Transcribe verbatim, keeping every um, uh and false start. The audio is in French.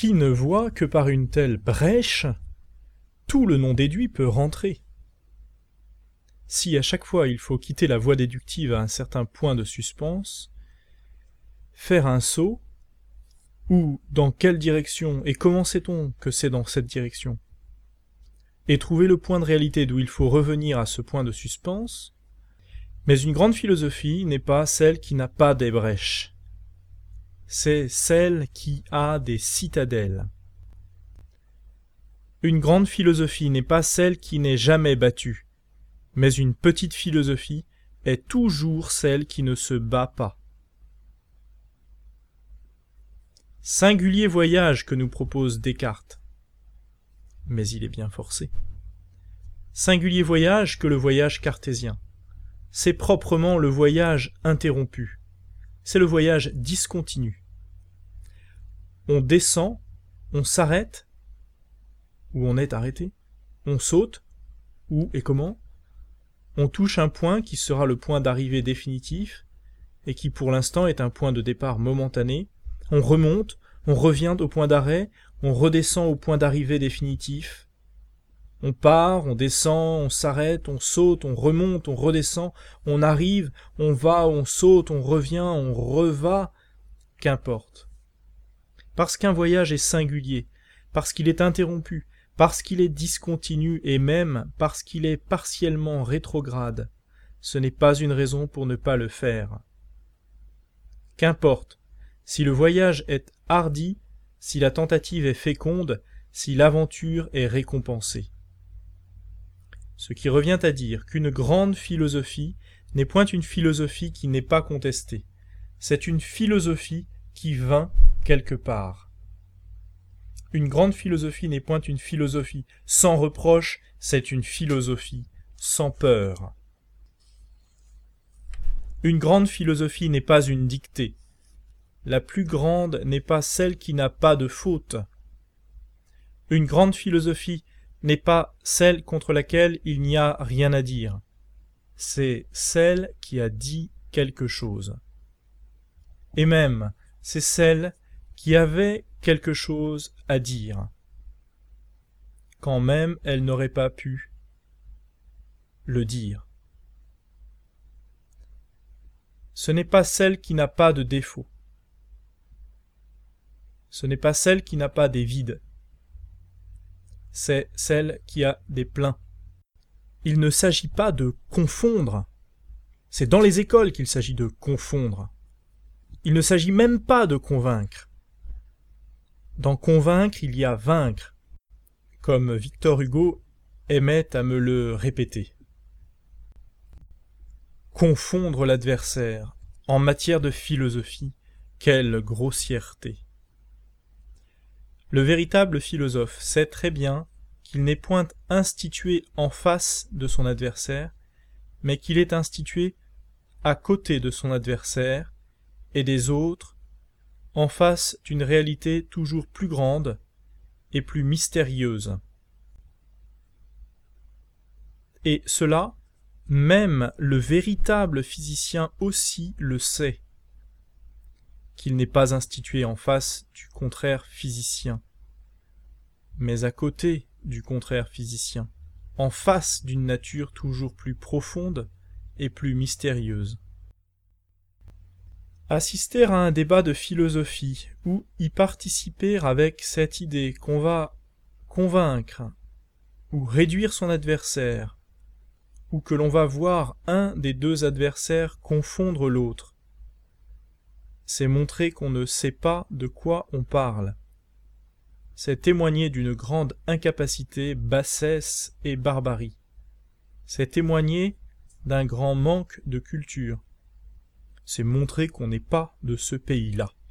qui ne voit que par une telle brèche, tout le non déduit peut rentrer. Si à chaque fois il faut quitter la voie déductive à un certain point de suspense, faire un saut, ou dans quelle direction et comment sait-on que c'est dans cette direction, et trouver le point de réalité d'où il faut revenir à ce point de suspense, mais une grande philosophie n'est pas celle qui n'a pas des brèches, c'est celle qui a des citadelles. Une grande philosophie n'est pas celle qui n'est jamais battue, mais une petite philosophie est toujours celle qui ne se bat pas. Singulier voyage que nous propose Descartes, mais il est bien forcé. Singulier voyage que le voyage cartésien. C'est proprement le voyage interrompu. C'est le voyage discontinu. On descend, on s'arrête, ou on est arrêté, on saute, où et comment, on touche un point qui sera le point d'arrivée définitif, et qui pour l'instant est un point de départ momentané, on remonte, on revient au point d'arrêt, on redescend au point d'arrivée définitif, on part, on descend, on s'arrête, on saute, on remonte, on redescend, on arrive, on va, on saute, on revient, on reva, qu'importe. Parce qu'un voyage est singulier, parce qu'il est interrompu, parce qu'il est discontinu et même parce qu'il est partiellement rétrograde, ce n'est pas une raison pour ne pas le faire. Qu'importe, si le voyage est hardi, si la tentative est féconde, si l'aventure est récompensée. Ce qui revient à dire qu'une grande philosophie n'est point une philosophie qui n'est pas contestée, c'est une philosophie qui vint quelque part. Une grande philosophie n'est point une philosophie sans reproche, c'est une philosophie sans peur. Une grande philosophie n'est pas une dictée. La plus grande n'est pas celle qui n'a pas de faute. Une grande philosophie n'est pas celle contre laquelle il n'y a rien à dire. C'est celle qui a dit quelque chose. Et même, c'est celle qui avait quelque chose à dire, quand même elle n'aurait pas pu le dire. Ce n'est pas celle qui n'a pas de défaut. Ce n'est pas celle qui n'a pas des vides. C'est celle qui a des pleins. Il ne s'agit pas de confondre. C'est dans les écoles qu'il s'agit de confondre. Il ne s'agit même pas de convaincre. Dans convaincre, il y a vaincre, comme Victor Hugo aimait à me le répéter. Confondre l'adversaire, en matière de philosophie, quelle grossièreté! Le véritable philosophe sait très bien qu'il n'est point institué en face de son adversaire, mais qu'il est institué à côté de son adversaire et des autres, en face d'une réalité toujours plus grande et plus mystérieuse. Et cela, même le véritable physicien aussi le sait, qu'il n'est pas institué en face du contraire physicien, mais à côté du contraire physicien, en face d'une nature toujours plus profonde et plus mystérieuse. Assister à un débat de philosophie ou y participer avec cette idée qu'on va convaincre ou réduire son adversaire, ou que l'on va voir un des deux adversaires confondre l'autre, c'est montrer qu'on ne sait pas de quoi on parle. C'est témoigner d'une grande incapacité, bassesse et barbarie. C'est témoigner d'un grand manque de culture. C'est montrer qu'on n'est pas de ce pays-là.